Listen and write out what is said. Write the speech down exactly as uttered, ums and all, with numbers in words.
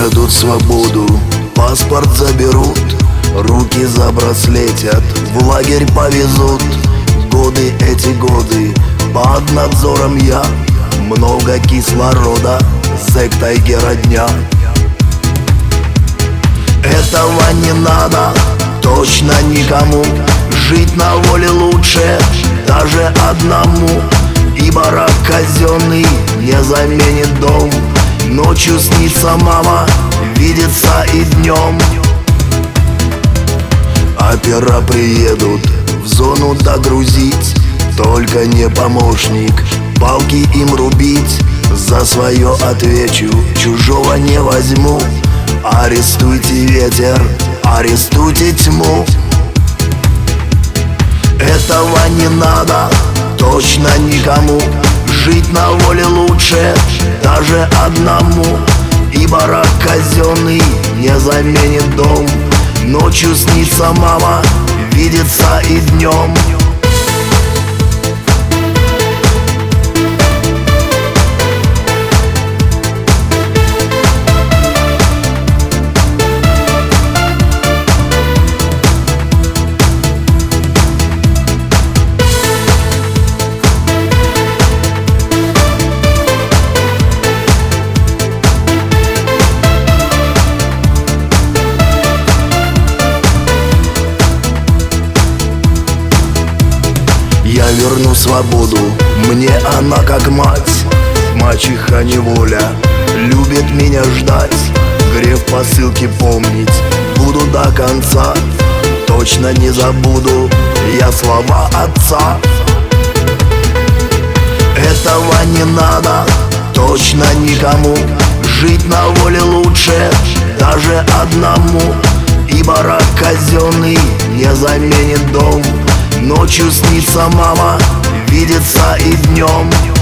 Украдут свободу, паспорт заберут, руки забраслетят, в лагерь повезут. Годы эти годы, под надзором я, много кислорода, зэк Тайгера дня. Этого не надо точно никому, жить на воле лучше даже одному. И барак казенный не заменит дом, ночью снится мама, видится и днем. Опера приедут в зону догрузить, только не помощник, палки им рубить. За свое отвечу, чужого не возьму. Арестуйте ветер, арестуйте тьму. Этого не надо точно никому, жить на воле лучше даже одному. И барак казенный не заменит дом, ночью снится мама, видится и днем. Я верну свободу, мне она как мать, мачеха неволя, любит меня ждать. Грех посылки помнить буду до конца, точно не забуду я слова отца. Этого не надо точно никому, жить на воле лучше даже одному. И барак казенный не заменит дом, ночью снится мама, видится и днем.